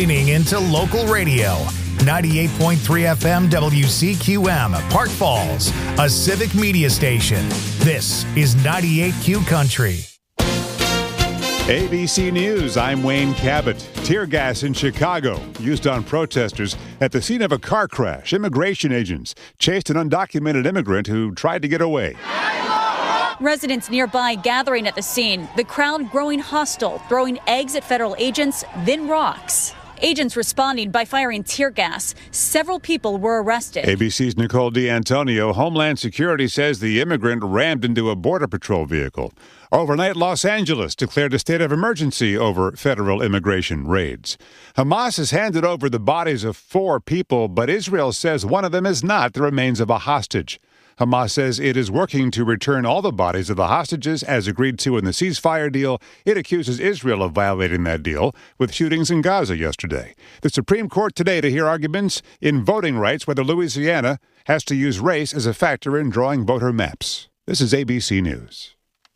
leaning into local radio. 98.3 FM WCQM, Park Falls, a civic media station. This is 98Q Country. ABC News, I'm Wayne Cabot. Tear gas in Chicago used on protesters at the scene of a car crash. Immigration agents chased an undocumented immigrant who tried to get away. Residents nearby gathering at the scene, the crowd growing hostile, throwing eggs at federal agents, then rocks. Agents responding by firing tear gas. Several people were arrested. ABC's Nicole D'Antonio. Homeland Security says the immigrant rammed into a Border Patrol vehicle. Overnight, Los Angeles declared a state of emergency over federal immigration raids. Hamas has handed over the bodies of 4 people, but Israel says one of them is not the remains of a hostage. Hamas says it is working to return all the bodies of the hostages as agreed to in the ceasefire deal. It accuses Israel of violating that deal with shootings in Gaza yesterday. The Supreme Court today to hear arguments in voting rights whether Louisiana has to use race as a factor in drawing voter maps. This is ABC News.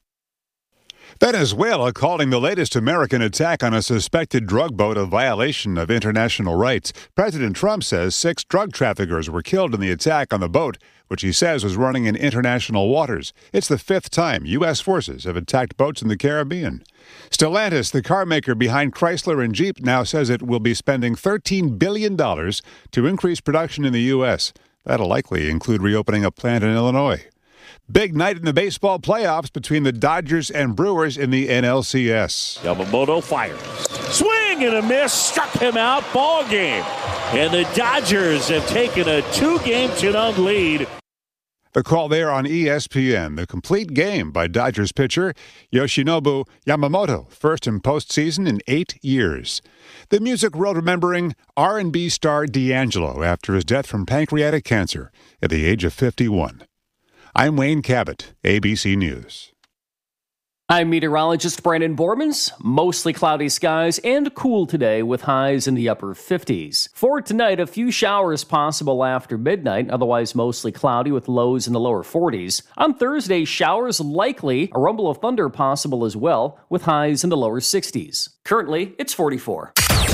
Venezuela calling the latest American attack on a suspected drug boat a violation of international rights. President Trump says 6 drug traffickers were killed in the attack on the boat, which he says was running in international waters. It's the 5th time U.S. forces have attacked boats in the Caribbean. Stellantis, the car maker behind Chrysler and Jeep, now says it will be spending $13 billion to increase production in the U.S. That'll likely include reopening a plant in Illinois. Big night in the baseball playoffs between the Dodgers and Brewers in the NLCS. Yamamoto fires. Swing and a miss. Struck him out. Ball game. And the Dodgers have taken a 2-game-to-0 lead. The call there on ESPN. The complete game by Dodgers pitcher Yoshinobu Yamamoto, first in postseason in 8 years. The music world remembering R&B star D'Angelo after his death from pancreatic cancer at the age of 51. I'm Wayne Cabot, ABC News. I'm meteorologist Brandon Bormans. Mostly cloudy skies and cool today with highs in the upper 50s. For tonight, a few showers possible after midnight, otherwise mostly cloudy with lows in the lower 40s. On Thursday, showers likely, a rumble of thunder possible as well, with highs in the lower 60s. Currently, it's 44.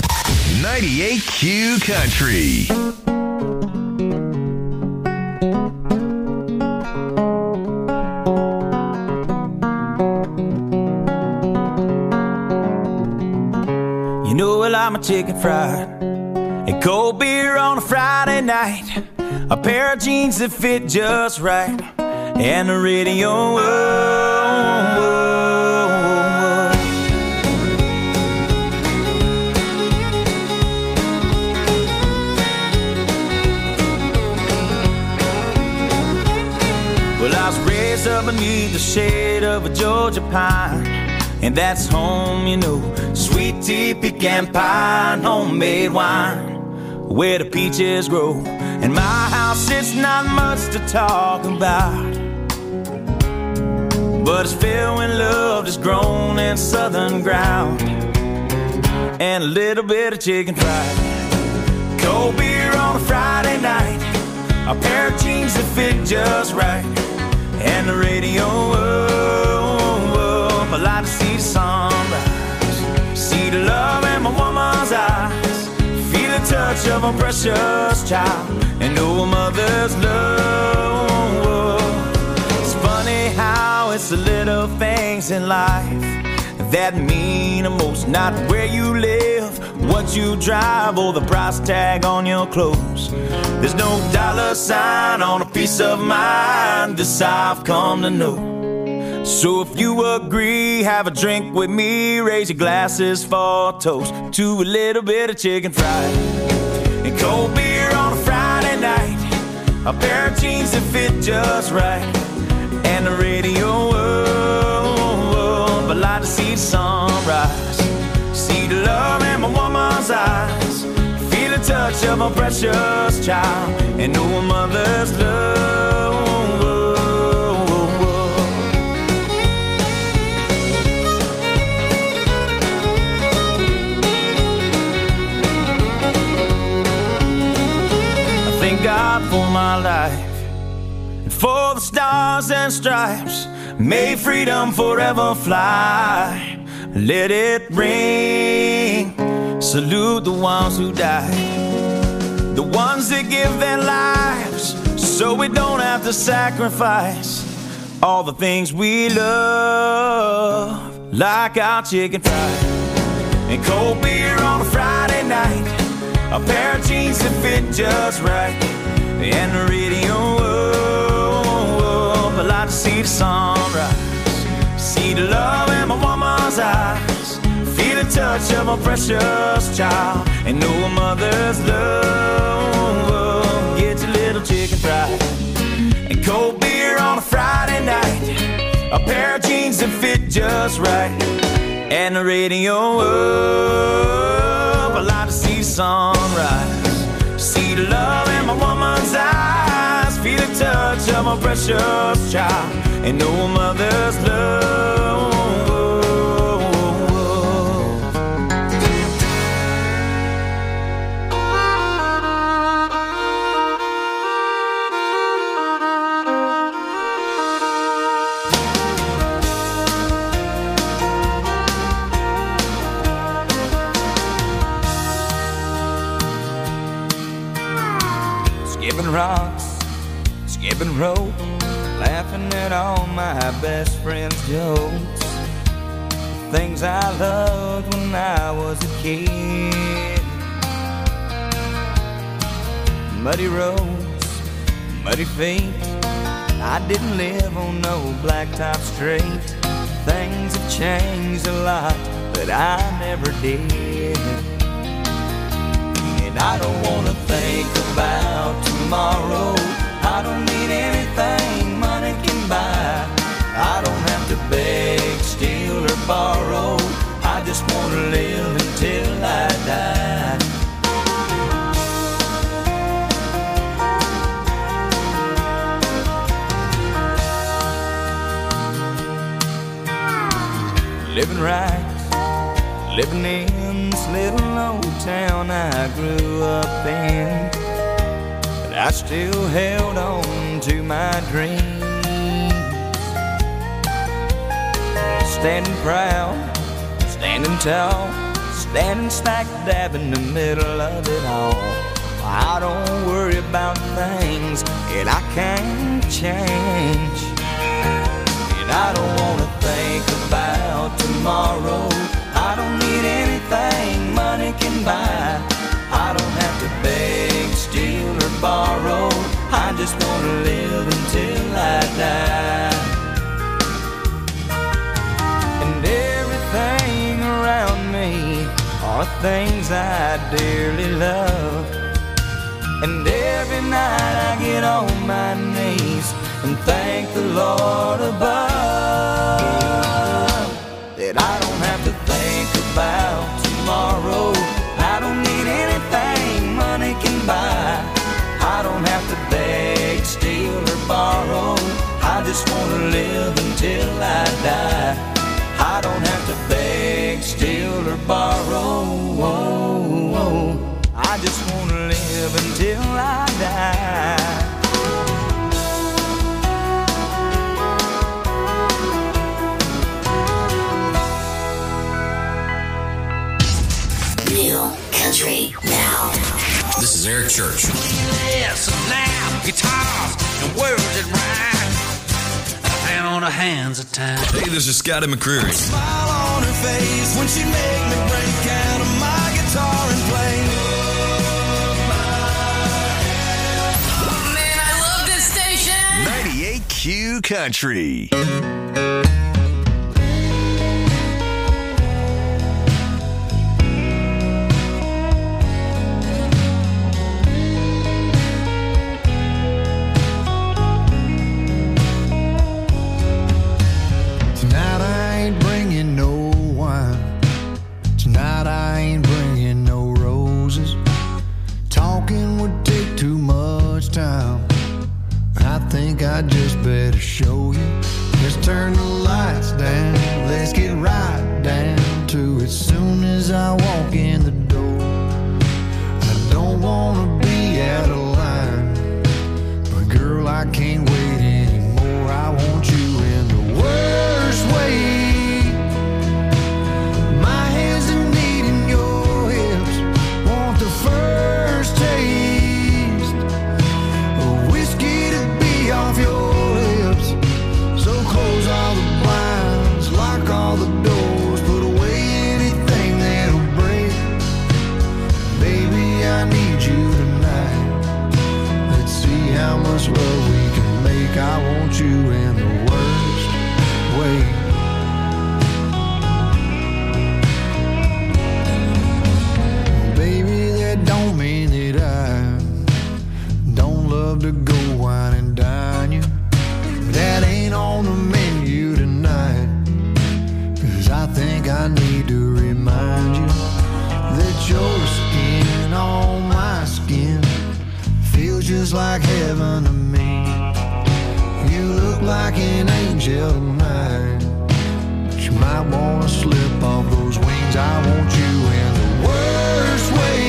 98Q Country. You know I like my chicken fried and cold beer on a Friday night, a pair of jeans that fit just right, and the radio. Well, I was raised up beneath the shade of a Georgia pine, and that's home, you know. Sweet tea, pecan pie, and homemade wine, where the peaches grow. In my house, it's not much to talk about, but it's filled with love that's grown in southern ground, and a little bit of chicken fried. Cold beer on a Friday night, a pair of jeans that fit just right, and the radio. I like to see the sunrise, see the love in my woman's eyes, feel the touch of a precious child, and know a mother's love. It's funny how it's the little things in life that mean the most. Not where you live, what you drive, or the price tag on your clothes. There's no dollar sign on a piece of mind, this I've come to know. So if you agree, have a drink with me, raise your glasses for a toast to a little bit of chicken fried and cold beer on a Friday night, a pair of jeans that fit just right, and the radio. I like to see the sunrise, see the love in my woman's eyes, feel the touch of a precious child, and know a mother's love. Thank God for my life and for the stars and stripes. May freedom forever fly. Let it ring salute the ones who died, the ones that give their lives so we don't have to sacrifice all the things we love, like our chicken fried and cold beer on a Friday night, a pair of jeans that fit just right, and the radio up. I like to see the sunrise, see the love in my woman's eyes, feel the touch of a precious child, and know a mother's love gets a little chicken fried and cold beer on a Friday night, a pair of jeans that fit just right, and the radio up. I like to see the sunrise, see the love in my woman's eyes, feel the touch of a precious child, and know a mother's love. Skipping rocks, skipping rope, laughing at all my best friends' jokes, things I loved when I was a kid. Muddy roads, muddy feet, I didn't live on no blacktop street. Things have changed a lot, but I never did. And I don't wanna think about tomorrow. I don't need anything money can buy. I don't have to beg, steal, or borrow. I just wanna live until I die. Living right, living in this little old town I grew up in, but I still held on to my dreams. Standing proud, standing tall, standing smack dab in the middle of it all. I don't worry about things that I can't change, and I don't wanna think about tomorrow. I don't need anything money can buy. I don't have to beg, steal, or borrow. I just wanna live until I die. And everything around me are things I dearly love. And every night I get on my knees and thank the Lord above that I don't have to think about tomorrow. I don't need anything money can buy. I don't have to beg, steal, or borrow. I just wanna live until I die. I don't have to beg, steal, or borrow. I just wanna live until I die. Country now. This is Eric Church. Yes, now, guitars and words that rhyme. Hand on the hands of time. Hey, this is Scotty McCreery. Smile on her face when she make me break out of my guitar and play. Oh man, I love this station. 98Q Country. I just better show you. Let's turn the lights down. Let's get right down to it. Soon as I walk in the door, I don't wanna be out of line, but girl, I can't wait anymore. I want you in the worst way. My hands are needing your help. like heaven to me. You look like an angel of mine, but you might wanna slip off those wings. I want you in the worst way.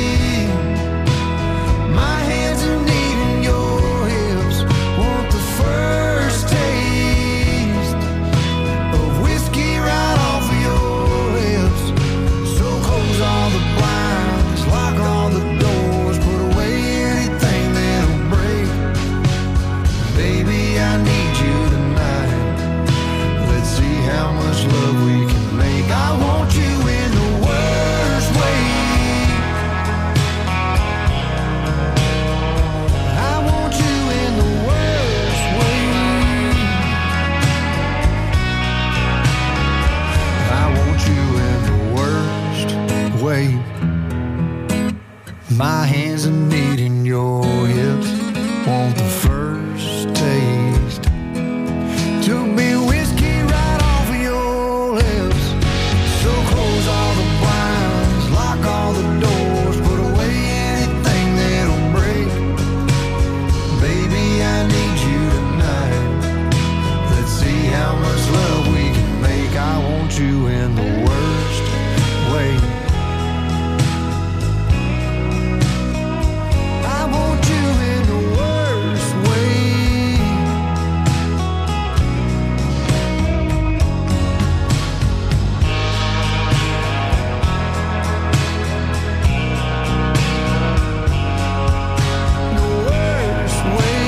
My hands are needing your hips. Want the first taste of whiskey right off of your lips. So close all the blinds, lock all the doors, put away anything that'll break. Baby, I need you tonight. Let's see how much love we can make. I want you in the worst way. I want you in the worst way. I want you in the worst way. My hands are needing your hips. Want the first taste to be whiskey right off of your lips. So close all the blinds, lock all the doors, put away anything that'll break. Baby, I need you tonight. Let's see how much love we can make. I want you in the worst way. I want you in the worst way. The worst way.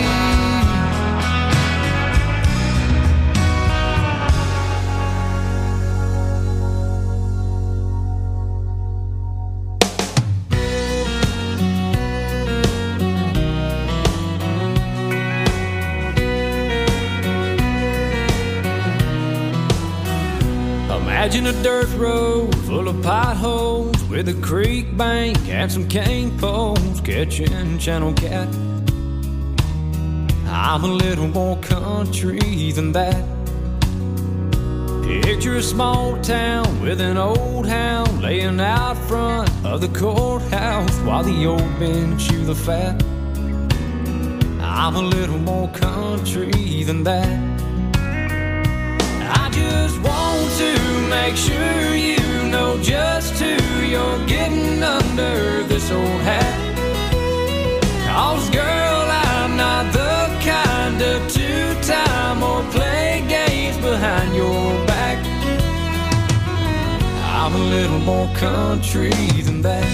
Imagine a dirt road full of potholes with a creek bank and some cane poles catching channel cat. I'm a little more country than that. Picture a small town with an old hound laying out front of the courthouse while the old men chew the fat. I'm a little more country than that. I just want to make sure you know just who you're getting under this old hat. 'Cause girl, I'm not the kind of two-time or play games behind your back. I'm a little more country than that.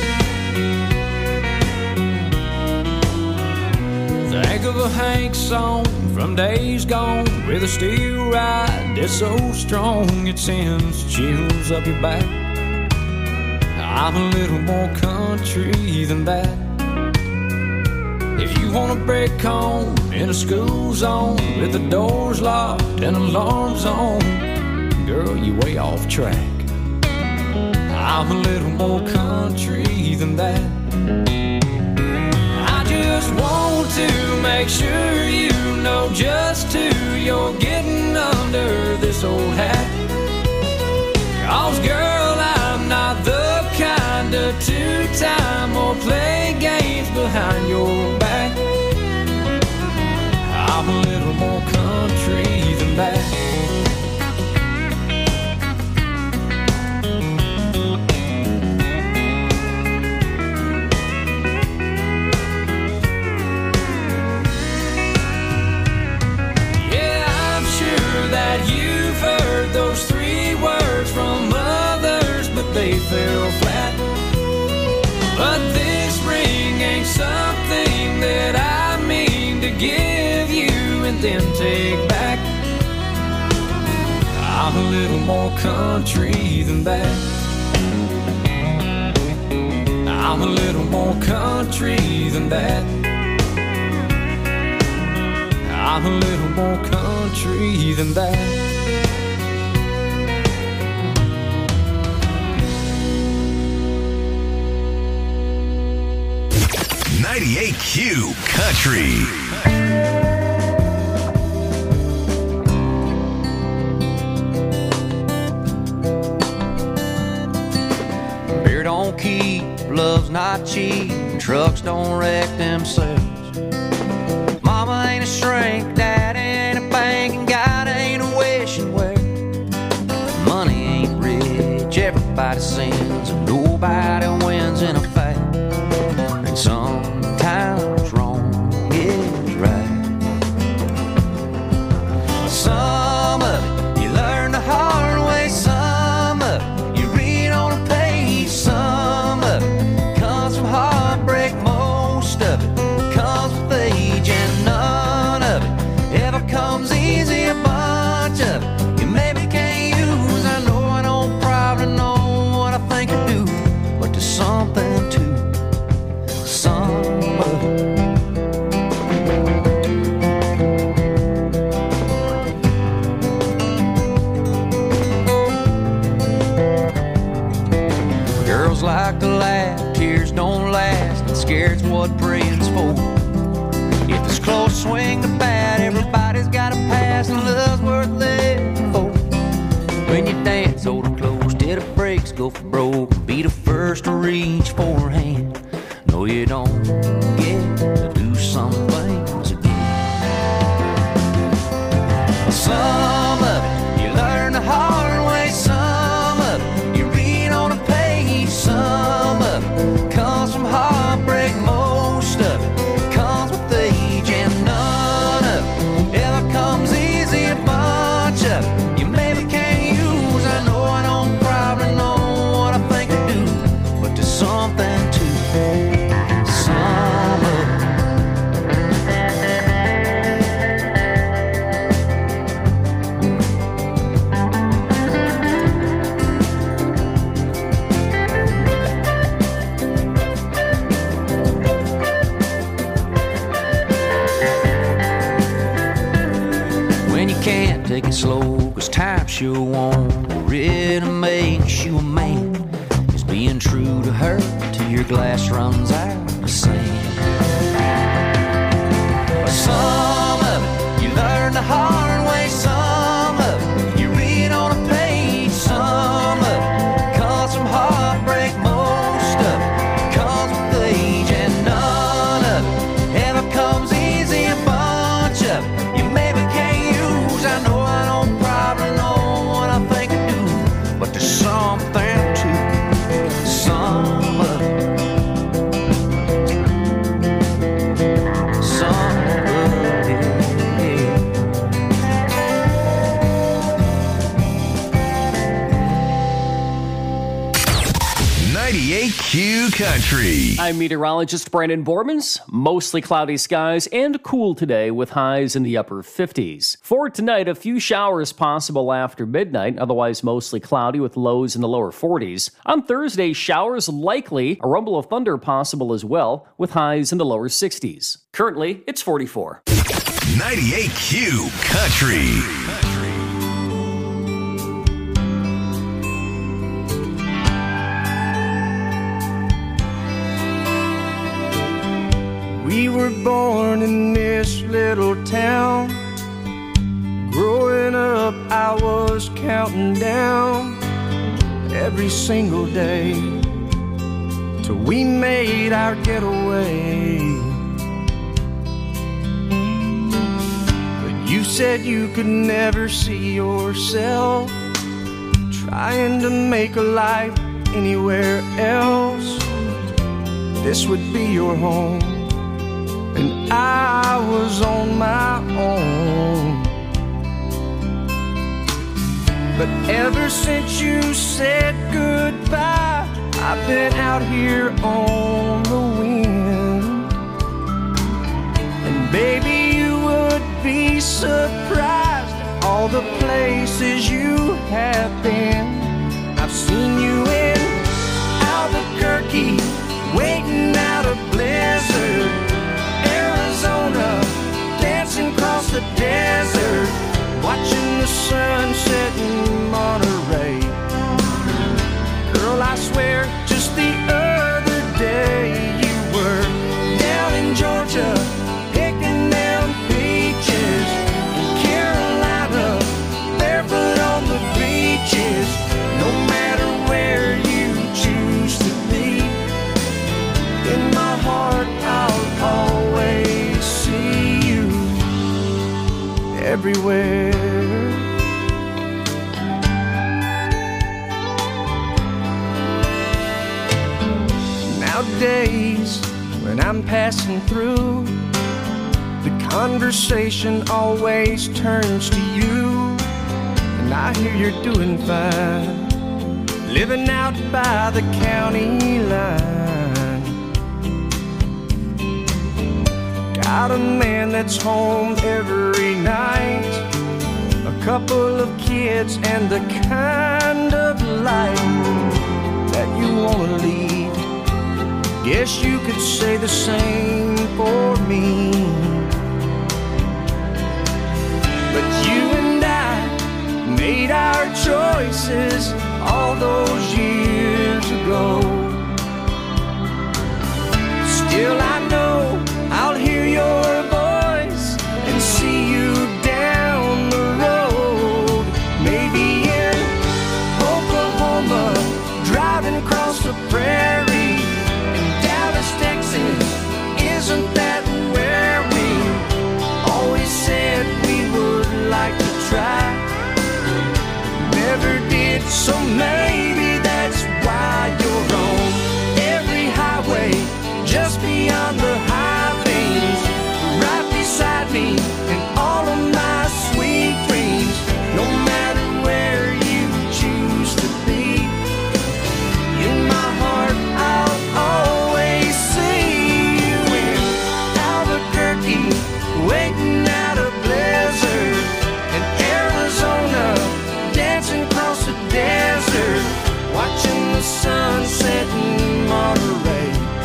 Think of a Hank song from days gone with a steel ride that's so strong it sends chills up your back. I'm a little more country than that. If you want to break home in a school zone with the doors locked and alarms on, girl, you way off track. I'm a little more country than that. I just want to make sure you know just who you're getting under this old hat. 'Cause girl, I'm not the kind of two-time or play games behind your back. I'm a little more country than that. You've heard those three words from others, but they fell flat. But this ring ain't something that I mean to give you and then take back. I'm a little more country than that. I'm a little more country than that. I'm a little more country than that. 98Q Country. Beer don't keep, love's not cheap, trucks don't wreck themselves. sins, and nobody wins in a fight. And sometimes wrong is right. Some of it you learn the hard way, some of it you read on a page, some of it comes from heartbreak, most of it comes with age, and none of it ever comes easy. A bunch of it you maybe can't use. I know I don't probably know what I think I do, but there's something to some of it. Girls like to laugh, tears don't last, and scared's what praying's for. If it's close, swing the bat, everybody's got a pass, and love's worth living for. When you dance, hold it close till the brakes go for broke. Be the first to reach for her hand. No, you don't get to do some things again. Some of it you learn the hard way, some of it you read on a page, some of it comes from heartbreak, most of it comes with age, and none of it ever comes easy. A bunch of it you maybe can't use. I know I don't probably know what I think I do, but there's something to some of it. When you can't take it slow, 'cause time sure won't. It makes you a man, is being true to her till your glass runs out of sand. Some of it you learn the hard way, some of it you read on a page, some of it comes from heartbreak, most of it comes with age, and none of it ever comes easy. A bunch of it you maybe can't use. I know I don't probably know what I think I do, but there's something to some of it. Some of it. 98Q Country. I'm meteorologist Brandon Bormans. Mostly cloudy skies and cool today with highs in the upper 50s. For tonight, a few showers possible after midnight, otherwise mostly cloudy with lows in the lower 40s. On Thursday, showers likely, a rumble of thunder possible as well, with highs in the lower 60s. Currently, it's 44. 98Q Country. We were born in this little town. Growing up, I was counting down every single day till we made our getaway. But you said you could never see yourself trying to make a life anywhere else. This would be your home, and I was on my own. But ever since you said goodbye, I've been out here on the wind. And baby, you would be surprised at all the places you have been. I've seen you in Albuquerque, waiting out a blizzard, Arizona, dancing across the desert, watching the sun set in Monterey. Girl, I swear, just the other day you were down in Georgia, picking down peaches, in Carolina, barefoot on the beaches. No matter where you choose to be, in my heart I'll always see you everywhere. days when I'm passing through, the conversation always turns to you. And I hear you're doing fine, living out by the county line. Got a man that's home every night, a couple of kids and the kind of life that you wanna lead. Guess you could say the same for me. But you and I made our choices all those years ago. Still I know I'll hear your voice and see you down the road. Maybe in Oklahoma, driving across the prairie. In Dallas, Texas, isn't that where we always said we would like to try? Never did, so maybe that's why you're on every highway, just beyond the high things, right beside me in all of my sweet dreams. No matter where you choose to be, in my heart I'll always see you in Albuquerque, waiting out a blizzard, in Arizona, dancing across the desert, watching the sunset in Monterey.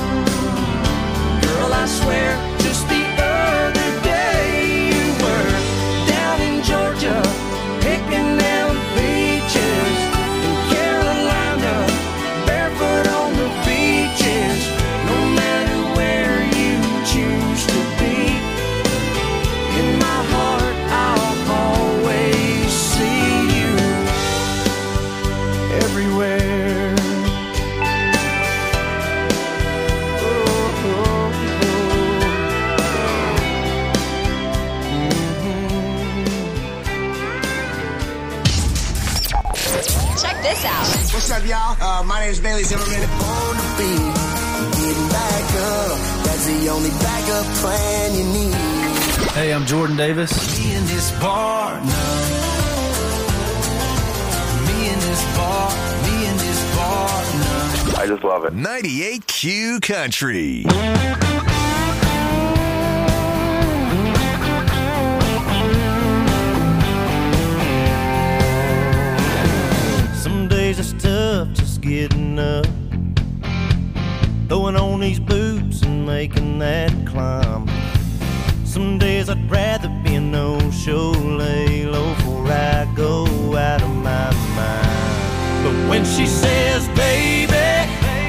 Girl, I swear, just the other day you were down in Georgia, picking them peaches. In Carolina, barefoot on the beaches. No matter where you choose to be, in my heart I'll always see you everywhere. Check this out. What's up, y'all? My name is Bailey Zimmerman. On the beat, getting back up. That's the only backup plan you need. Hey, I'm Jordan Davis. Me in this bar now. Me in this bar. Me in this bar now. I just love it. 98Q Country. Some days it's tough just getting up, throwing on these boots and making that climb. Some days I'd rather be a no-show, lay low before I go out of my mind. But when she says, baby,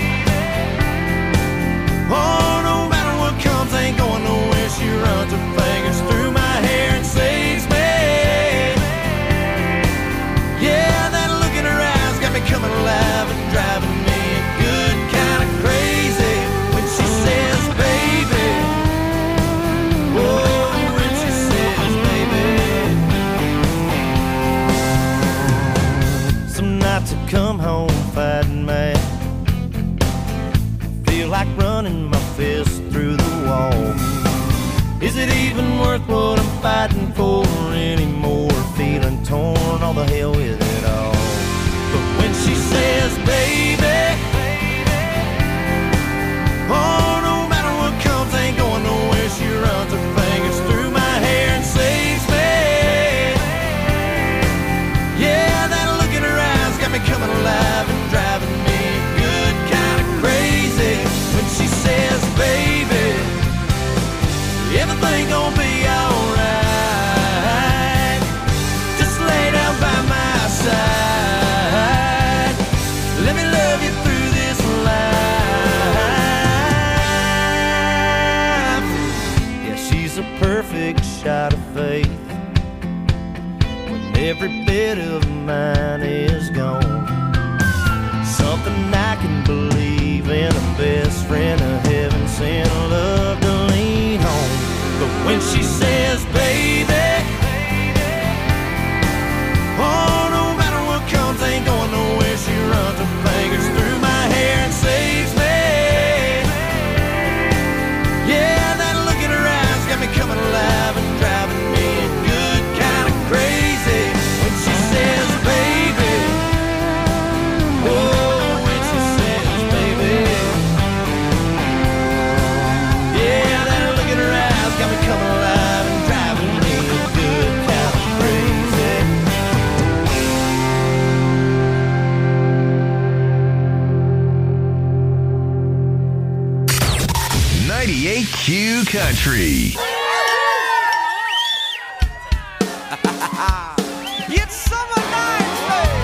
oh, no matter what comes, ain't going nowhere, she runs her fingers through my hair and saves me. Yeah, that look in her eyes got me coming alive and driving me good kind of crazy. When she says, baby, oh, when she says, baby. Some nights I come home fighting mad, feel like running my fist through the wall. Is it even worth what I'm fighting for anymore? Feeling torn, all the hell with it all. But when she says, baby, oh, no matter what comes, ain't going nowhere, she runs her fingers through my hair and saves me. Yeah, that look in her eyes got me coming alive and driving me good kind of crazy. When she says, baby, everything gonna be alright, just lay down by my side, let me love you through this life. Yeah, she's a perfect shot of faith when every bit of mine is gone. Something I can believe in, a best friend of heaven sent, love to lean on. But when she says, baby, oh, no matter what comes, ain't going nowhere, she runs her fingers through my hair and saves me. Country. It's summer nights, babe.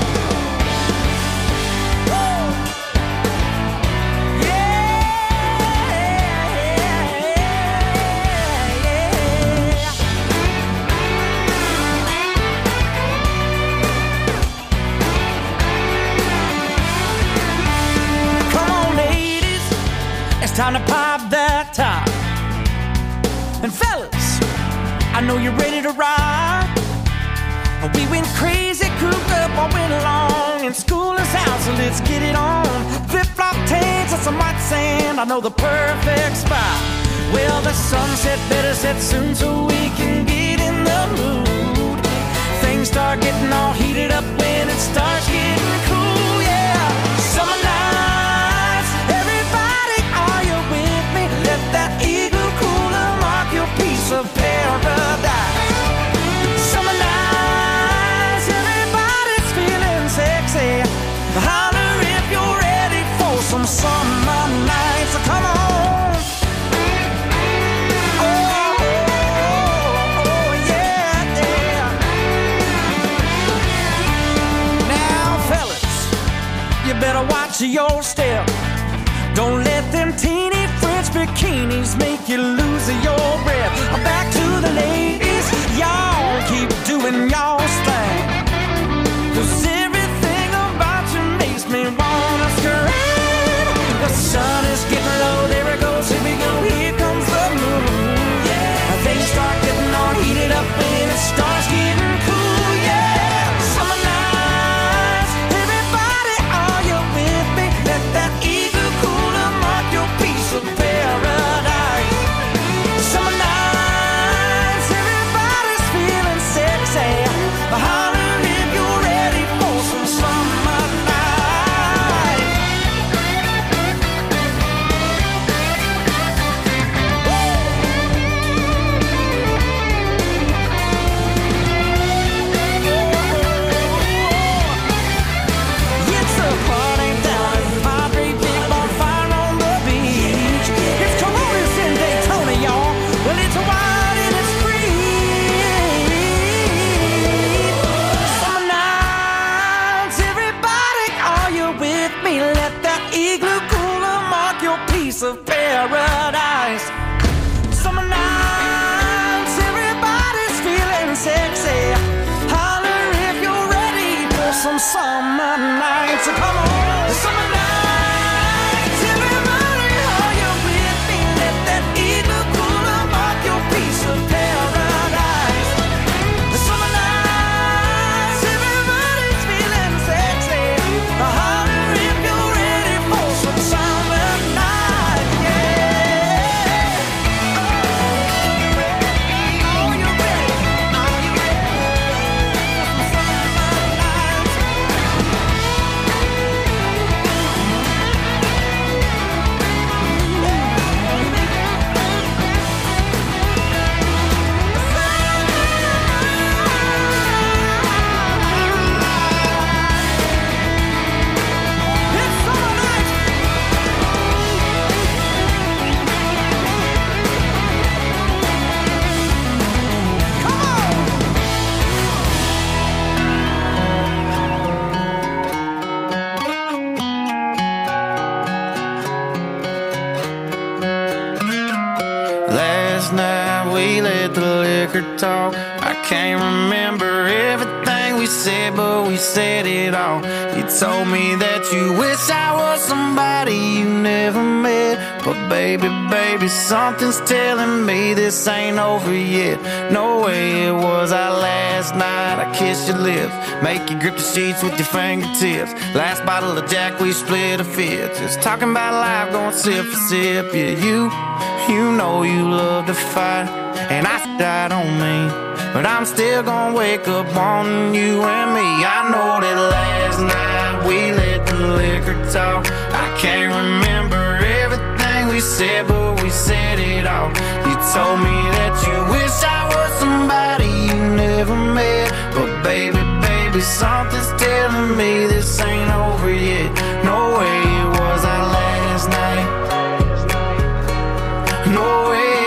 Come on, ladies, it's time to pop that top. And fellas, I know you're ready to ride. We went crazy, cooped up all winter long, and school is out, so let's get it on. Flip-flop tanks and some white sand, I know the perfect spot. Well, the sunset better set soon so we can get in the mood. Things start getting all heated up when it starts getting cool, yeah. Summer nights, everybody, are you with me? Let that igloo cooler mark your piece of paradise. Summer nights, everybody's feeling sexy. Holler if you're ready for some summer nights. So come on. Better watch your step. Don't let them teeny French bikinis make you lose your breath. Back to the ladies, y'all keep doing y'all's thing. 'Cause everything about you makes me wanna scream. The sun is getting low, there it goes, here we go, here comes the moon. Yeah, things start getting all heated up when it starts getting cool. Yeah, summer nights, everybody, are you with me? Let that igloo cooler mark your piece of paradise. Summer nights, everybody's feeling sexy. Holler if you're ready for some summer night. It's a party down at Padre, big bonfire on the beach. It's Coronas in Daytona, y'all. Well, it's wild and it's free. Summer nights, everybody, are you with me? Let that igloo cooler mark your piece of paradise. Summer nights, everybody's feeling sexy. Holler if you're ready for some summer nights. So come on. Summer nights, everybody, are you with me? Let that igloo cooler mark your piece of paradise. Summer nights, everybody's feeling sexy. Holler if you're ready for some summer night. Yeah. Are you ready? Are you ready for some summer nights? It's summer nights. Come on. Last night we let the liquor talk. I can't remember everything we said, but we said it all. You told me that you wish I was somebody you never met. But baby, baby, something's telling me this ain't over yet. No way it was our last night. I kissed your lips, make you grip the sheets with your fingertips. Last bottle of Jack, we split a fifth. Just talking about life, going sip for sip. Yeah, you know you love to fight, and I died on me, but I'm still gonna wake up wanting you and me. I know that last night we let the liquor talk. I can't remember everything we said, but we said it all. You told me that you wish I was somebody you never met. But baby, baby, something's telling me this ain't over yet. No way it was our last night. No way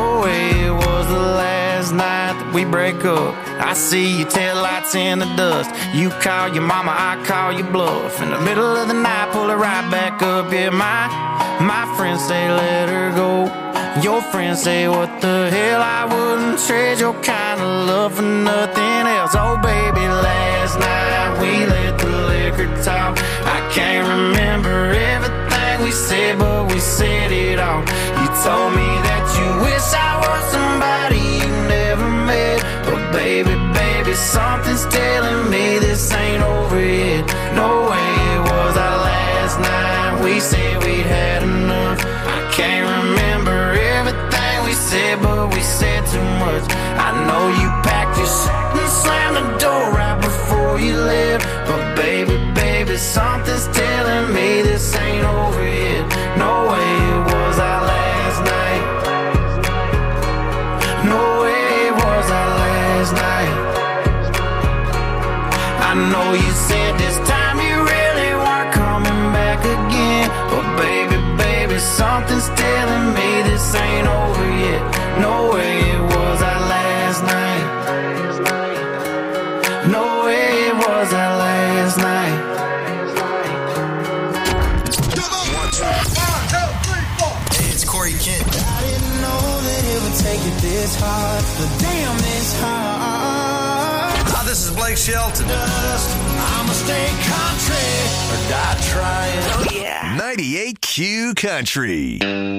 No way it was the last night that we break up. I see your taillights in the dust. You call your mama, I call your bluff. In the middle of the night, pull her right back up. Yeah, my friends say let her go. Your friends say what the hell, I wouldn't trade your kind of love for nothing else. Oh baby, last night we let the liquor talk. I can't remember everything we said, but we said it all. You told me that you wish I was somebody you never met. But baby, something's telling me this ain't over yet. No way it was our last night. We said we'd had enough. I can't remember everything we said, but we said too much. I know you packed your shit and slammed the door right before you left. But baby, something's telling me this ain't over yet. No way it was our last night. No way it was our last night. I know you said this time you really weren't coming back again. But baby, something's telling me this ain't over yet. No way it was our last night. No way it was our last night. Take it this hard, but damn, it's hard. Hi, this is Blake Shelton. I'ma stay country or die trying. Oh, yeah. 98Q Country.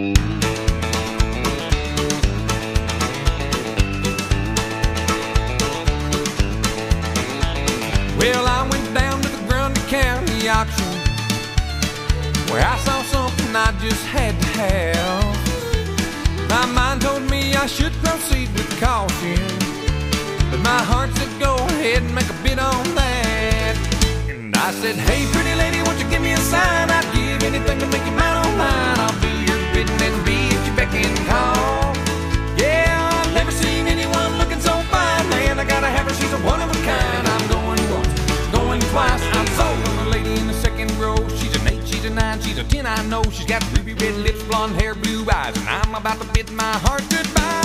Well, I went down to the Grundy County auction where I saw something I just had to have. My mind told me I should proceed with caution, but my heart said go ahead and make a bid on that. And I said, hey pretty lady, won't you give me a sign? I'd give anything to make you mine on mine. I'll do your bidding and be at your beck and call. Yeah, I've never seen anyone looking so fine. Man, I gotta have her, she's a one of a kind. I'm going once, going twice. I'm sold on the lady in the second row. She's an 8, she's a 9, she's a 10, I know. She's got ruby red lips, blonde hair, blue eyes, and I'm about to bid my heart goodbye.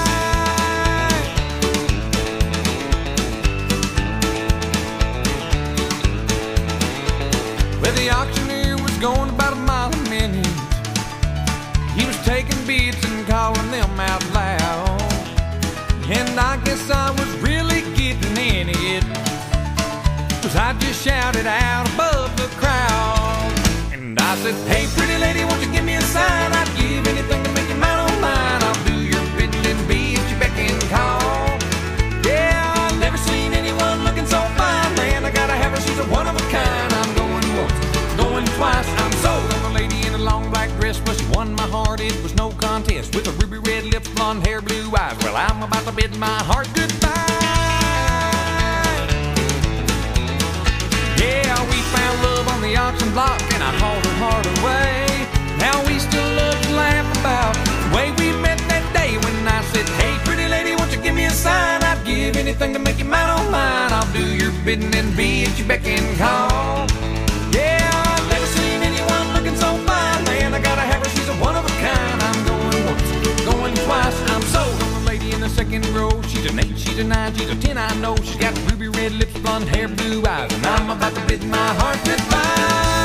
Well, the auctioneer was going about a mile a minute. He was taking bids and calling them out loud. And I guess I was really getting in it, 'cause I just shouted out above the crowd. And I said, hey pretty lady, won't you give me a sign? I'd give anything to make you mine on mine. I'll do your bidding and be at your beck and call. Yeah, I've never seen anyone looking so fine. Man, I gotta have her, she's a one of a kind. I'm going once, going twice. I'm sold on the lady in a long black dress. Well, she won my heart, it was no contest. With her ruby red lips, blonde hair, blue eyes. Well, I'm about to bid my heart goodbye. Yeah, we found love on the auction block, and I hauled her heart away. Now we still love to laugh about the way we met that day when I said, hey pretty lady, won't you give me a sign? I'd give anything to make you mine on mine. I'll do your bidding and be at your beck and call. Yeah, I've never seen anyone looking so fine. Man, I gotta have her, she's a one of a kind. I'm going once, going twice. I'm sold on the lady in the second row. She's an 8, she's a 9, she's a 10, I know. She's got ruby red lips, blonde hair, blue eyes, and I'm about to bid my heart goodbye.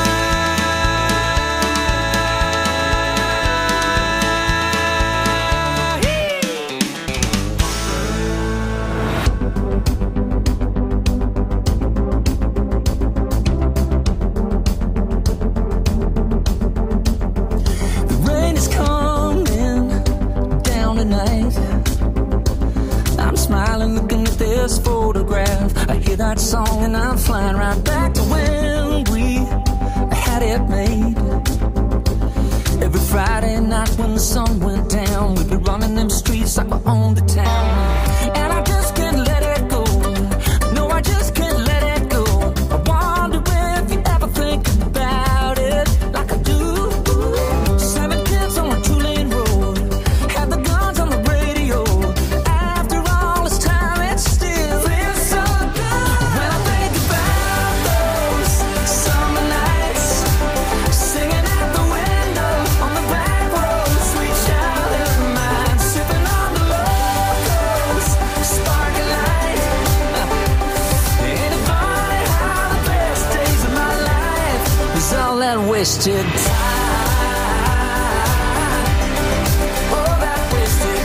Photograph. I hear that song and I'm flying right back to when we had it made. Every Friday night when the sun went down, we'd be running them streets like we owned the town. And I just can't let it go. No, I just can't let it go. I wonder if you ever think about it like I do. 7 kids on a 2-lane road, had the guns on the radio. After all this time, it's still feels so good. When I think about those summer nights, singing out the window on the back road, sweet child of mine, sipping on wasted time. All that wasted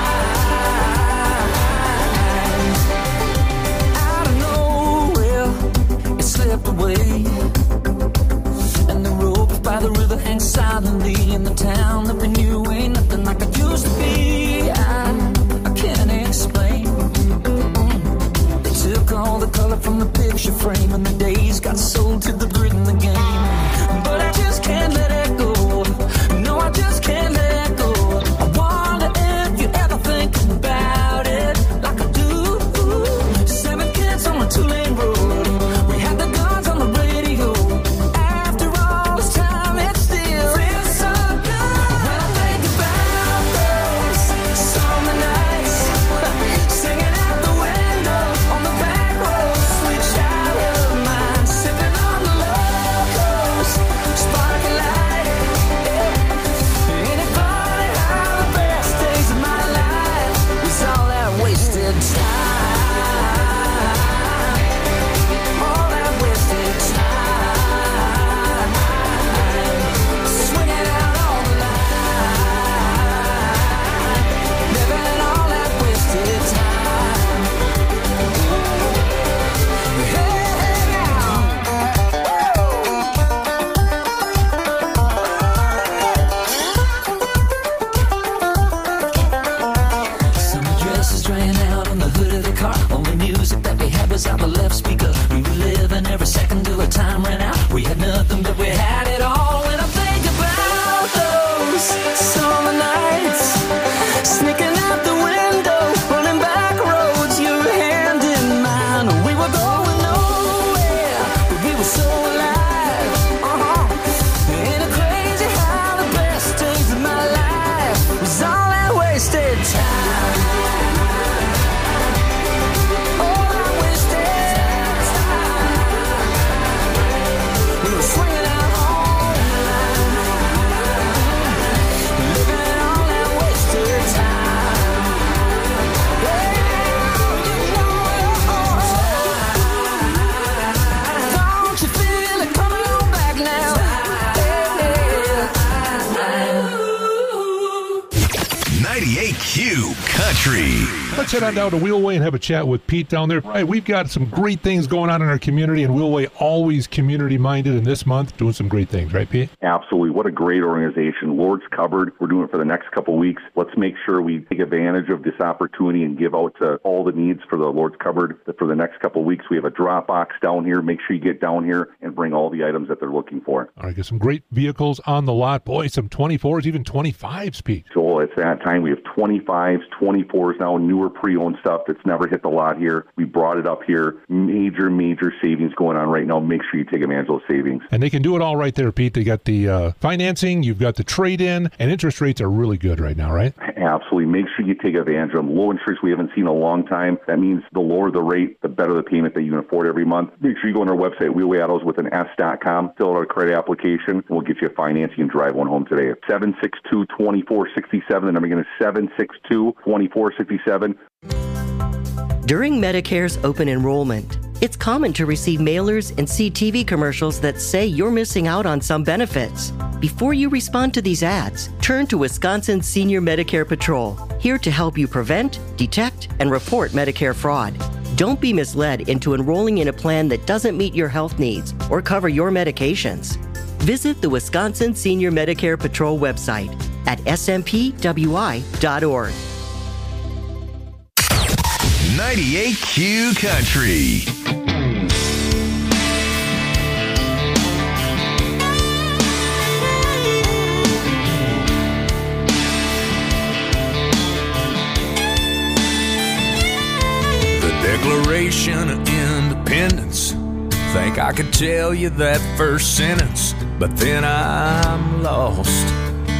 time. Out of nowhere, it slipped away. And the rope by the river hangs silently in the town that we knew ain't nothing like it used to be. I can't explain. They took all the color from the picture frame, and the days got sold to the grid in the game. But I just can't let it go. No, I just can't let it go. I wonder if you ever think about it like I do. 7 kids on a 2-lane road. We had the guns on the radio. After all this time, it still feels so good. When I think about those summer nights, singing out the window on the back road, sweet child of mine, sipping on the locos, sparkling light. Ain't it funny how the best days of my life was all that wasted time? All that wasted time. Swinging out on the line, living all that wasted time. Hey, now. Summer dresses ran out on the hood of the car. Only music that we had was out the left speaker. We were living every second till our time ran out. We had nothing, but we had it all. When I think about those summer nights, sneaking out the window, running back roads, your hand in mine. We were going nowhere, but we were so alive. Ain't it crazy how the best days of my life was all that wasted time? All that wasted time. We were swinging out all night, living all that wasted time. Don't you feel it coming on back now? 98Q Country. Let's head on down to Wheelway and have a chat with Pete down there. Right, we've got some great things going on in our community, and Wheelway always community-minded, and this month doing some great things, right, Pete? Absolutely. What a great organization. Lord's Cupboard. We're doing it for the next couple of weeks. Let's make sure we take advantage of this opportunity and give out to all the needs for the Lord's Cupboard. For the next couple of weeks, we have a drop box down here. Make sure you get down here and bring all the items that they're looking for. All right, got some great vehicles on the lot. Boy, some 24s, even 25s, Pete. So it's that time. We have 25s, 24s now, newer pre-owned stuff that's never hit the lot here. We brought it up here. Major savings going on right now. Make sure you take advantage of those savings. And they can do it all right there, Pete. They got the financing, you've got the trade-in, and interest rates are really good right now, right? Absolutely. Make sure you take advantage of them. Low interest we haven't seen in a long time. That means the lower the rate, the better the payment that you can afford every month. Make sure you go on our website, Wheelway with an S.com, fill out a credit application, and we'll get you financing and drive one home today. 762-2467, the number again is 762-2467. During Medicare's open enrollment, it's common to receive mailers and see TV commercials that say you're missing out on some benefits. Before you respond to these ads, turn to Wisconsin Senior Medicare Patrol, here to help you prevent, detect, and report Medicare fraud. Don't be misled into enrolling in a plan that doesn't meet your health needs or cover your medications. Visit the Wisconsin Senior Medicare Patrol website at smpwi.org. 98Q Country. The Declaration of Independence. Think I could tell you that first sentence, but then I'm lost.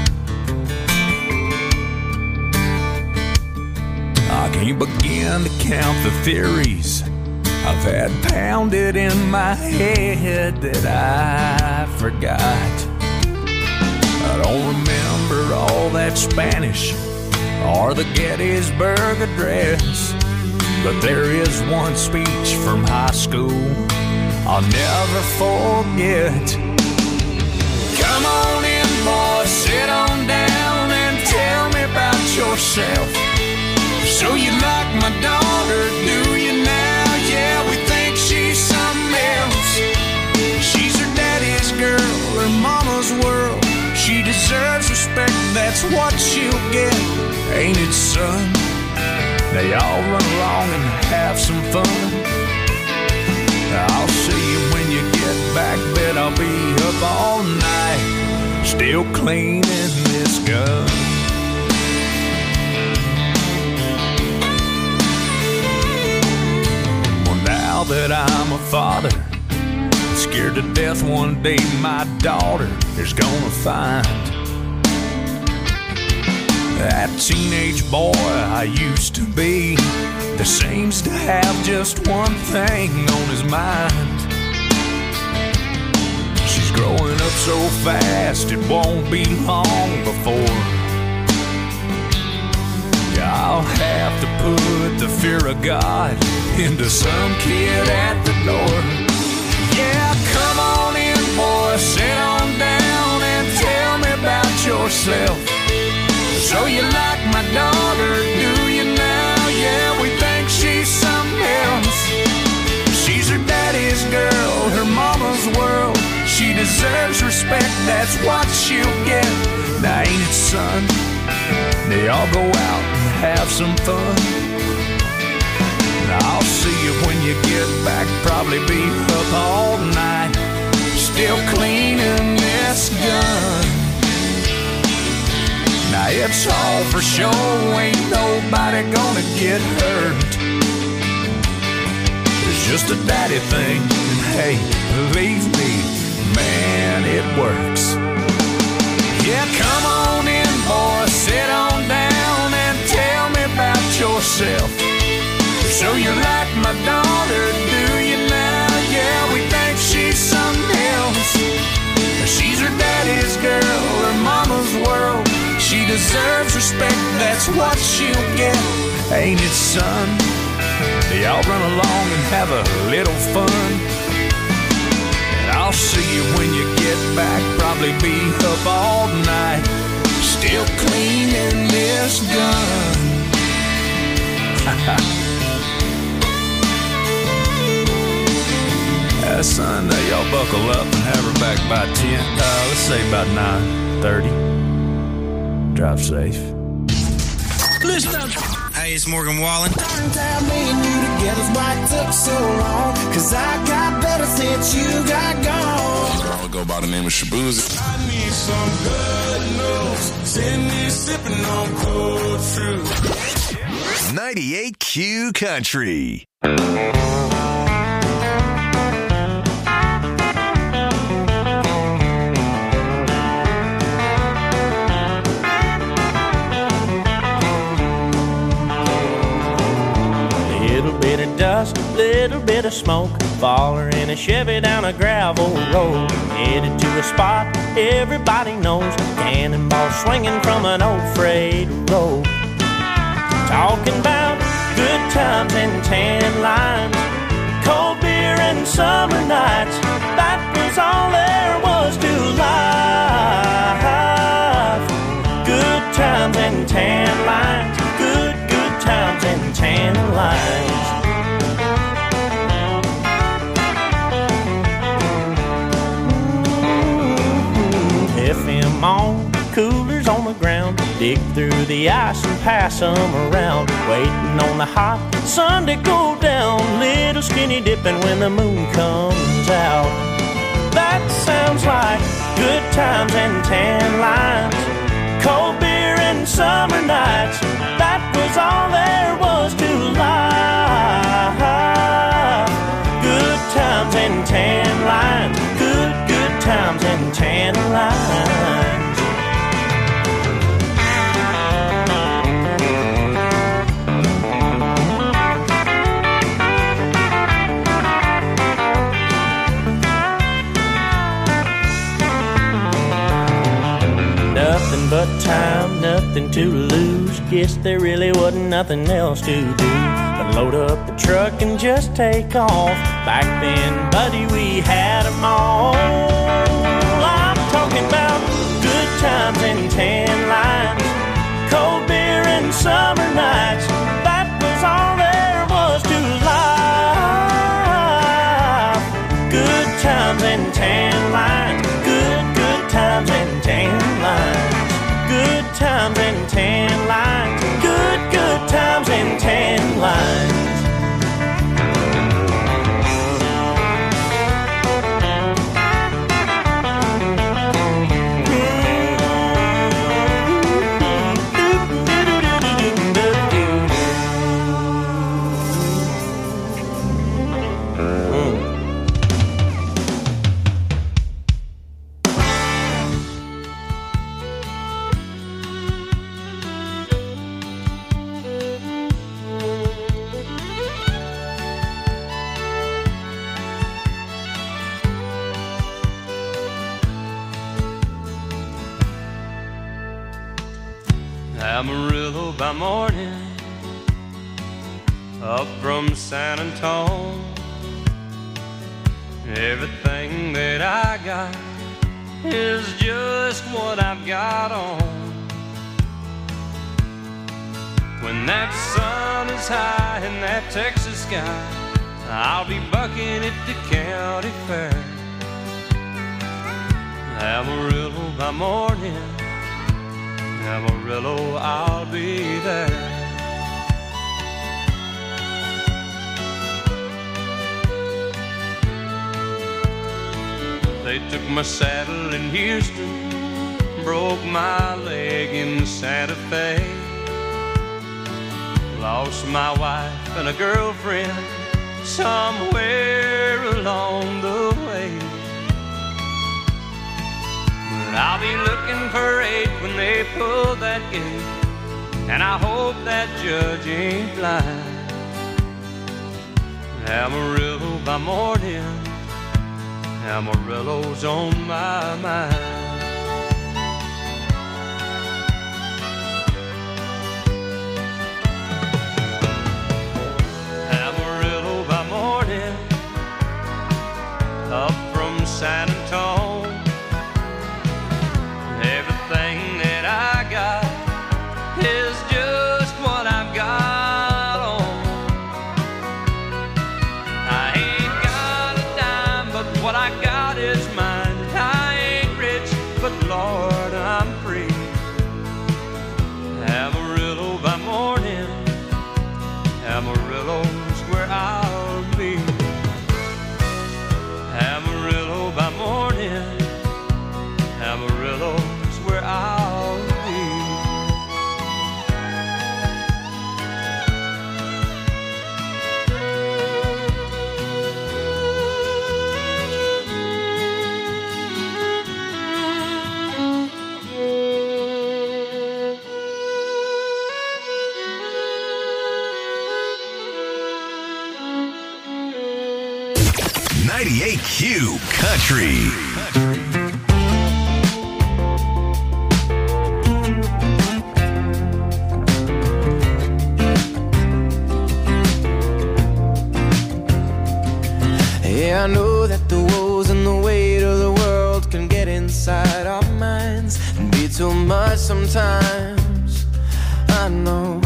I can't begin to count the theories I've had pounded in my head that I forgot. I don't remember all that Spanish or the Gettysburg Address, but there is one speech from high school I'll never forget. come on in, boy, sit on down and tell me about yourself. So you like my daughter, do you now? Yeah, we think she's something else. She's her daddy's girl, her mama's world. She deserves respect, that's what she'll get, ain't it, son? They all run along and have some fun. I'll see you when you get back, bet I'll be up all night, still cleaning this gun. Well, now that I'm a father, scared to death one day my daughter is gonna find that teenage boy I used to be that seems to have just one thing on his mind. She's growing up so fast it won't be long before I'll have to put the fear of God into some kid at the door. Yeah, come on in, boy, sit on down and tell me about yourself. So you like my daughter, do you now? Yeah, we think she's something else. She's her daddy's girl, her mama's world. She deserves respect, that's what she'll get. Now ain't it, son? They all go out and have some fun. Now I'll see you when you get back, probably be up all night, still cleaning this gun. Now it's all for show, ain't nobody gonna get hurt. It's just a daddy thing, and hey, believe me, man, it works. Yeah, come on in, boy, sit on down and tell me about yourself. So you like my daughter, do you now? Yeah, we think she's something else. She's her daddy's girl, her mama's world. She deserves respect, that's what she'll get, ain't it, son? They all run along and have a little fun. And I'll see you when you get back, probably be up all night, still cleaning this gun. Son, y'all buckle up and have her back by 10. Let's say about 9:30. Drive safe. Listen up. Hey, it's Morgan Wallen. Tell me and you together's why it took so long. Cause I got better since you got gone. I would go by the name of Shaboozey. I need some good news. Send me sipping on cold fruit. 98Q Country. Dust, little bit of smoke, faller in a Chevy down a gravel road, headed to a spot everybody knows, cannonball swinging from an old freight road. Talking about good times and tan lines, cold beer and summer nights, that was all there was to life. Good times and tan lines, good times and tan lines. FM on, coolers on the ground, dig through the ice and pass them around, waiting on the hot sun to go down, little skinny dipping when the moon comes out. That sounds like good times and tan lines, cold beer and summer nights, that was all there was to life. Good times and tan lines, good times and tan lines. Nothing but time, nothing to lose. Guess there really wasn't nothing else to do but load up the truck and just take off. Back then, buddy, we had them all. I'm talking about times and tan lines, cold beer and summer nights. That was all there was to life. Good times and tan lines, good times and tan lines, good times and tan lines, good times and tan lines. Amarillo by morning, up from San Antone. Everything that I got is just what I've got on. When that sun is high in that Texas sky, I'll be bucking at the county fair. Amarillo by morning, Amarillo, I'll be there. They took my saddle in Houston, broke my leg in Santa Fe, lost my wife and a girlfriend somewhere along the way. I'll be looking for 8 when they pull that gate, and I hope that judge ain't blind. Amarillo by morning, Amarillo's on my mind. Amarillo by morning, up from San Antone. Everything that I got is just what I've got on. I ain't got a dime, but what I got is mine. I ain't rich, but Lord, I'm free. Amarillo by morning, Amarillo's where I'll be. Amarillo by morning, Amarillo's where I'll be. .98Q Country. Yeah, I know that the woes and the weight of the world can get inside our minds and be too much sometimes. I know,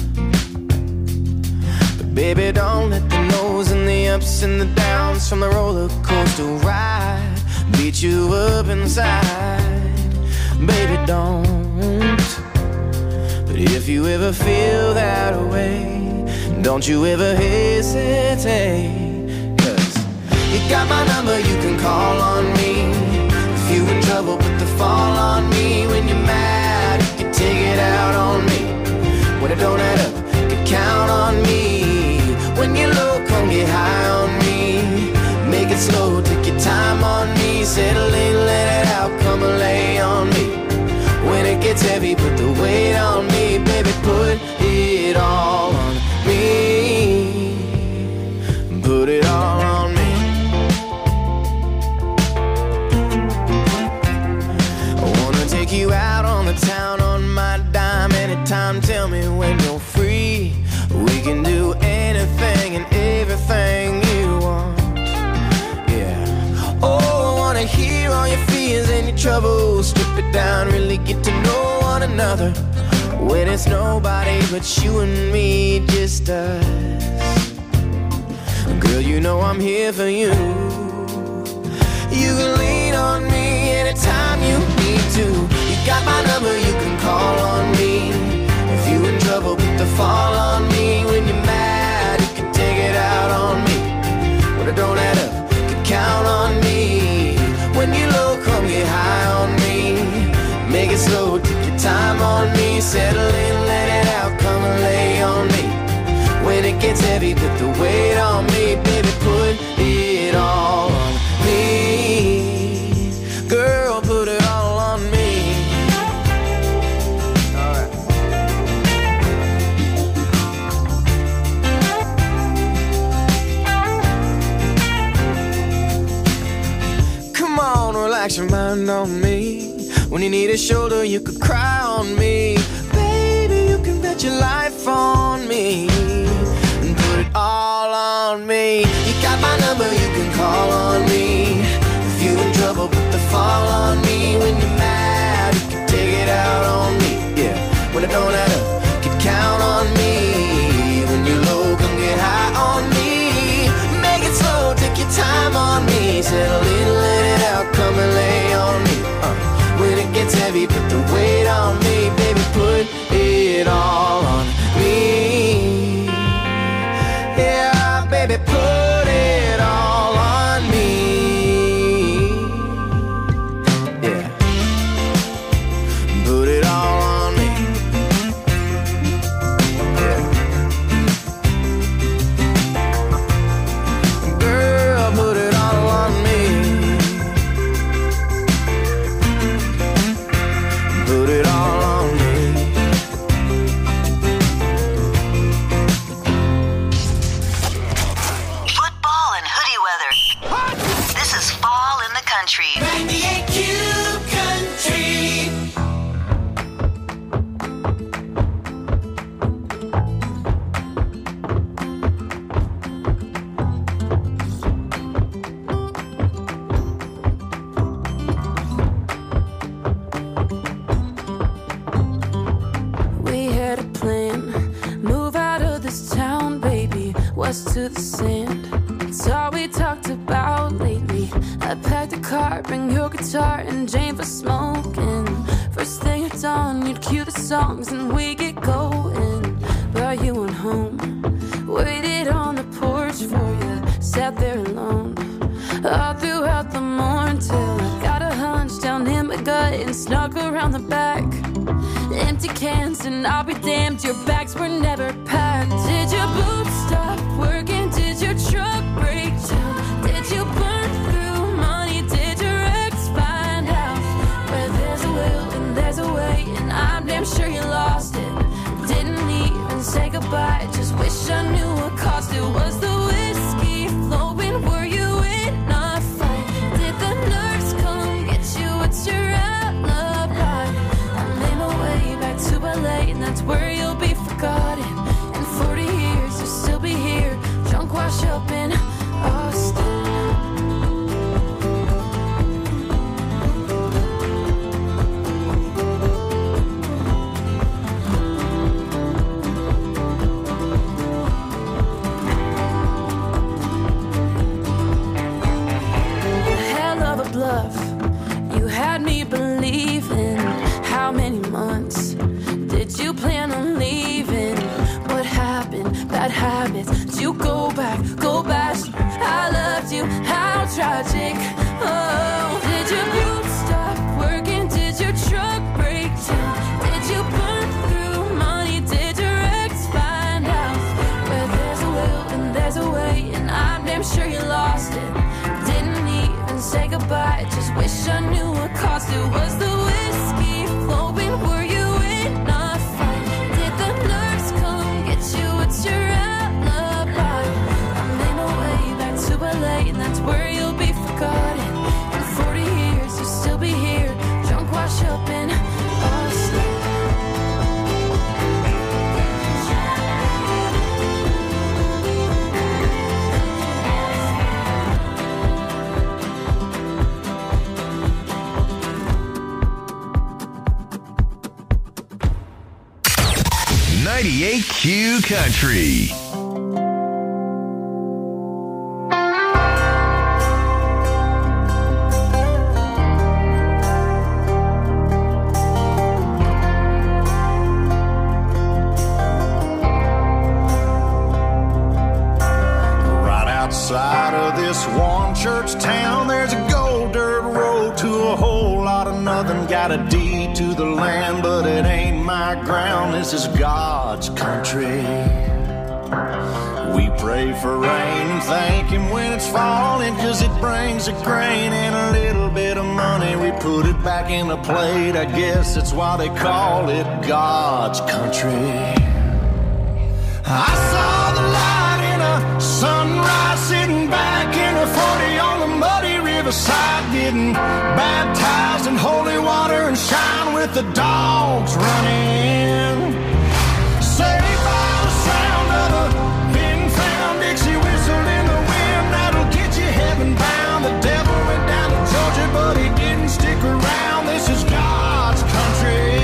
but baby, don't let the no's and the ups and the downs from the roller coaster ride beat you up inside. Baby, don't. But if you ever feel that way, don't you ever hesitate. You got my number, you can call on me. If you in trouble, put the fall on me. When you're mad, you can take it out on me. When it don't add up, you can count on me. When you're low, come get high on me. Make it slow, take your time on me. Settle in, let it out, come and lay on me. When it gets heavy, put the weight on me. Baby, put it all on me. Put it all on me. Take you out on the town on my dime anytime. Tell me when you're free. it's nobody but you and me, just us. Girl, you know I'm here for you. You can lean on me anytime you need to. You got my number, you can call on me. If you in trouble, put the fall on me. When you're mad, you can take it out on me. When it don't add up, you can count on me. When you're low, come get high on me. Make it slow, take your time on me. Settle in, let it out, come and lay on me. When it gets heavy, put the weight on me. Baby, put it all on me. Girl, put it all on me. All right. Come on, relax your mind on me. When you need a shoulder, you could cry on me. Baby, you can bet your life on me. And put it all on me. You got my number, you can call on me. If you in trouble, put the fall on me. When you're mad, you can take it out on me. Yeah, when it don't add up, you can count on me. When you're low, come get high on me. Make it slow, take your time on me. Settle in, let it out, come and lay on me. When it gets heavy, put the weight on me. Baby, put it all on me. Yeah, baby, put it all on me. Yeah, put it all on me. Yeah, girl, put it all on me. Put it all on me. Football and hoodie weather. This is Fall in the Country. 98Q Country. We had a plan, move out of this town, baby, west to the sand. It's all we talked about lately. I packed a car, bring your guitar and Jane for smoking. First thing at dawn, you'd cue the songs and we get going. Brought you on home, waited on the porch for you, sat there alone all throughout the morning till I got a hunch down in my gut and snuck around the back. Empty cans and I'll be damned, your bags were never packed. Did your boots stop working? Did your truck break down? Did you burn through money? Did your ex find out? Where there's a will and there's a way, and I'm damn sure you lost it. Didn't even say goodbye, just wish I knew what caused it. Was the whiskey flowing? Were you in a fight? Did the nurse come get you? What's your alibi? I made my way back to LA, and that's where you'll be forgotten. In 40 years, you'll still be here, drunk, wash up in Austin. Hell of a bluff, you had me believing. How many months did you plan on leaving? What happened? Bad habits. Did you go back? Go back. I loved you. How tragic. Oh, did your boots stop working? Did your truck break down? Did you burn through money? Did your ex find out? Where there's a will and there's a way, and I'm damn sure you lost it. Didn't even say goodbye, just wish I knew what caused it. Was the whiskey flowing? Were you in a fight? Did the nurse come get you? What's your alibi? I made my way back to LA, and that's where you'll be forgotten. In 40 years, you'll still be here, drunk, wash up in Austin. Q Country. Outside of this one church town, there's a gold dirt road to a whole lot of nothing. Got a deed to the land, but it ain't my ground. This is God's country. We pray for rain and thank Him when it's falling, 'cause it brings a grain and a little bit of money. We put it back in the plate, I guess that's why they call it God's country. I saw the light in a sunrise, sitting back in a 40 on the muddy riverside, getting baptized in holy water and shine with the dogs running. Saved by the sound of a pin-found Dixie whistle in the wind, that'll get you heaven bound. The devil went down to Georgia, but he didn't stick around. This is God's country.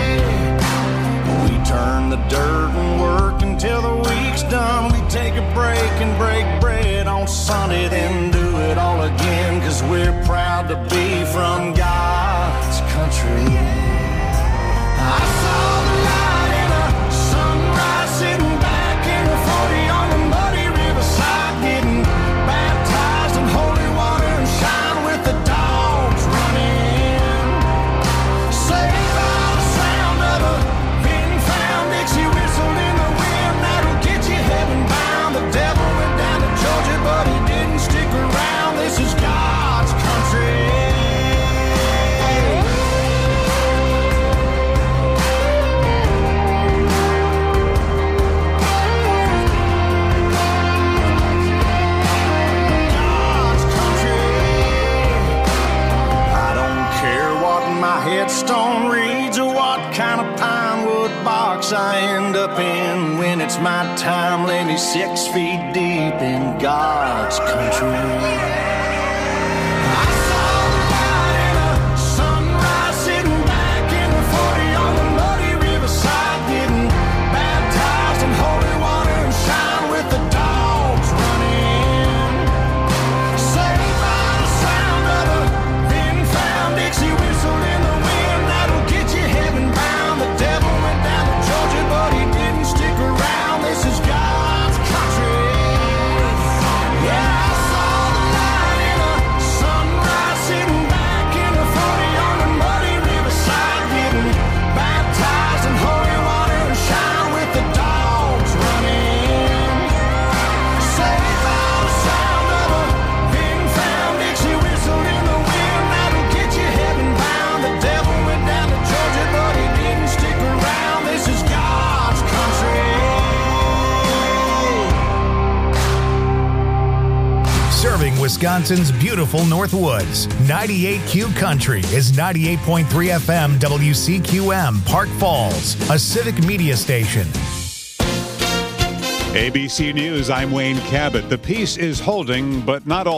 We turn the dirt and work until the week's done. We take a break and break bread on Sunday, then do it all again, 'cause we're proud to be from God's country. I saw the light in a sunrise, sitting back in a 40 on the muddy riverside, getting baptized in holy water and shine with the dogs running. Saved by the sound of a pin-found Dixie whistle in the wind, that'll get you heaven bound. The devil went down to Georgia, but he didn't stick around. This is God's country. God's country. I don't care what my headstone reads or what kind of pine wood box I end up in. When it's my time, lay me 6 feet deep in God's country. I saw the light in a sunrise, sitting back in a 40 on the muddy riverside, getting baptized in holy water and shine with the dogs running. Saved by the sound of a pin-found Dixie whistle in the wind, that'll get you heaven bound. The devil went down to Georgia, but he didn't stick around. This is God's country. Yeah, I saw the light in a sunrise, sitting back in a 40 on the muddy riverside, getting baptized in holy water and shine with the dogs running. Saved by the sound of a pin-found Dixie whistle in the wind, that'll get you heaven bound. The devil went down to Georgia, but he didn't stick around. This is God's country. Serving Wisconsin's beautiful Northwoods, 98Q Country is 98.3 FM WCQM, Park Falls, a civic media station. ABC News, I'm Wayne Cabot. The peace is holding, but not all